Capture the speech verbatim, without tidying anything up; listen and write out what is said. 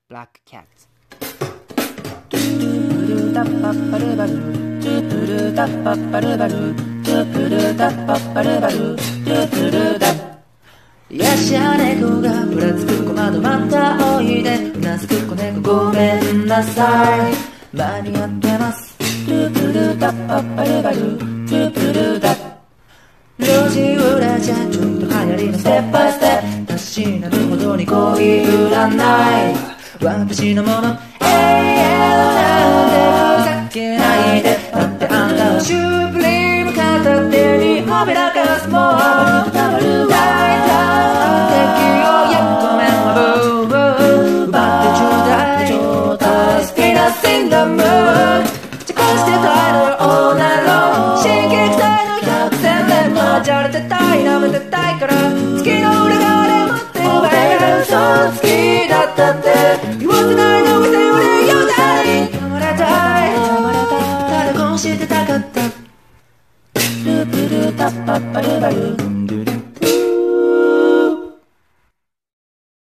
Black Cat。トゥルルタッパッパルバル、トゥトゥルタッパッパルバル、トゥトゥルタッパッパルバル、トゥトゥルタッ。よしゃ猫がふらつく小窓またおいで、うなずく子猫ごめんなさい、間に合ってます。トゥトゥルタッパッパルバル、トゥトゥルタッ。路地裏じゃちょっと流行りのステップバイステップ、たしなるほどに恋占い、私のもの永遠なんてふざけないで、だってあんたはシュプリーム片手にほびらかすもん、たまる大胆敵をやっごめんはブーブー奪ってちょうだいちょうだい、好きなシンダムチェコしてたいのよオーナーの刺激体の百戦錬磨、じゃれてたい舐めてたいから月の裏側で待ってるわよ、そう好きだったって言わせないの店よりよだり黙れたい黙れたい、ただこうしてたかった。ループルタッパッパルバル